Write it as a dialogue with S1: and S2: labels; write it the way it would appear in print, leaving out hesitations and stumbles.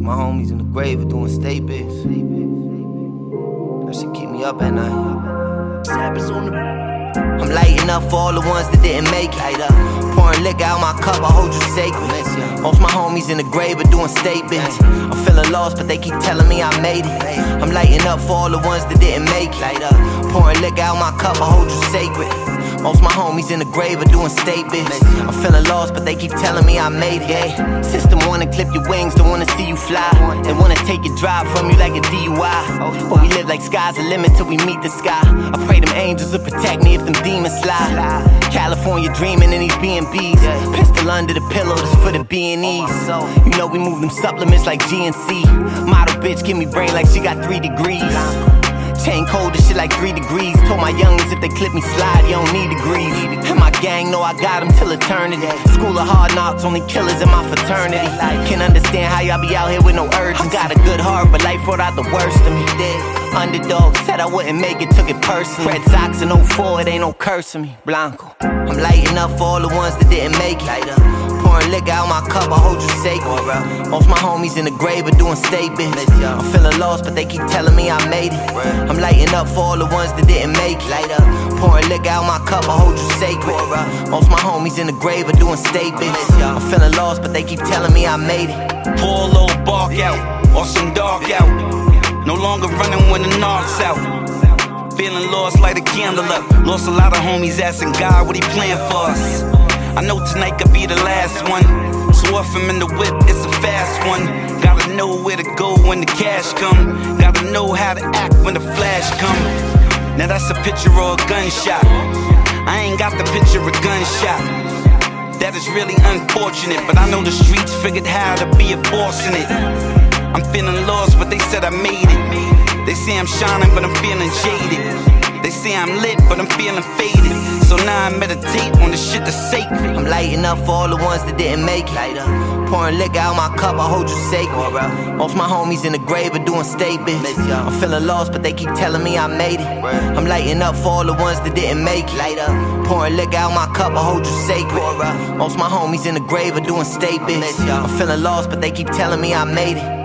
S1: Most my homies in the grave are doing state bits. That shit keep me up at night. Sabbath's on the... I'm lighting up for all the ones that didn't make it. Pouring liquor out my cup, I hold you sacred. Most my homies in the grave are doing state bits. I'm feeling lost, but they keep telling me I made it. I'm lighting up for all the ones that didn't make it. Pouring liquor out my cup, I hold you sacred. Most my homies in the grave are doing state bits. I'm feeling lost, but they keep telling me I made it. Yeah. System wanna clip your wings, don't wanna see you fly. They wanna take your drive from you like a DUI. But we live like sky's the limit till we meet the sky. I pray them angels will protect me if them demons slide. California dreaming in these B&Bs. Pistol under the pillow, this for the B&Es. You know we move them supplements like GNC. Model bitch give me brain like she got 3 degrees. Chain cold as shit like 3 degrees. Told my youngins if they clip me slide, you don't need degrees. And my gang know I got them till eternity. School of hard knocks, only killers in my fraternity. Can't understand how y'all be out here with no urgency. I got a good heart, but life brought out the worst of me. Underdog, said I wouldn't make it, took it personally. Red Sox in 04, it ain't no cursing me. Blanco. I'm lighting up for all the ones that didn't make it. Pouring liquor out my cup, I hold you sacred. Most my homies in the grave are doing state bits. I'm feeling lost, but they keep telling me I made it. I'm lighting up for all the ones that didn't make it. Pouring liquor out my cup, I hold you sacred. Most my homies in the grave are doing state bits. I'm feeling lost, but they keep telling me I made it.
S2: Pour a little bark out, or some dark out. No longer running when the knocks out. Feeling lost, light a candle up. Lost a lot of homies asking God what he planned for us. I know tonight could be the last one. So if I'm in the whip, it's a fast one. Gotta know where to go when the cash come. Gotta know how to act when the flash come. Now that's a picture of a gunshot. I ain't got the picture of a gunshot. That is really unfortunate, but I know the streets figured how to be a boss in it. I'm feeling lost, but they said I made it. They say I'm shining, but I'm feeling jaded. They say I'm lit, but I'm feeling faded. So now I meditate on the shit that's sacred.
S1: I'm lighting up for all the ones that didn't make it. Pouring liquor out my cup, I hold you sacred. Most my homies in the grave are doing state bits. I'm feeling lost, but they keep telling me I made it. I'm lighting up for all the ones that didn't make it. Pouring liquor out my cup, I hold you sacred. Most my homies in the grave are doing state bits. I'm feeling lost, but they keep telling me I made it.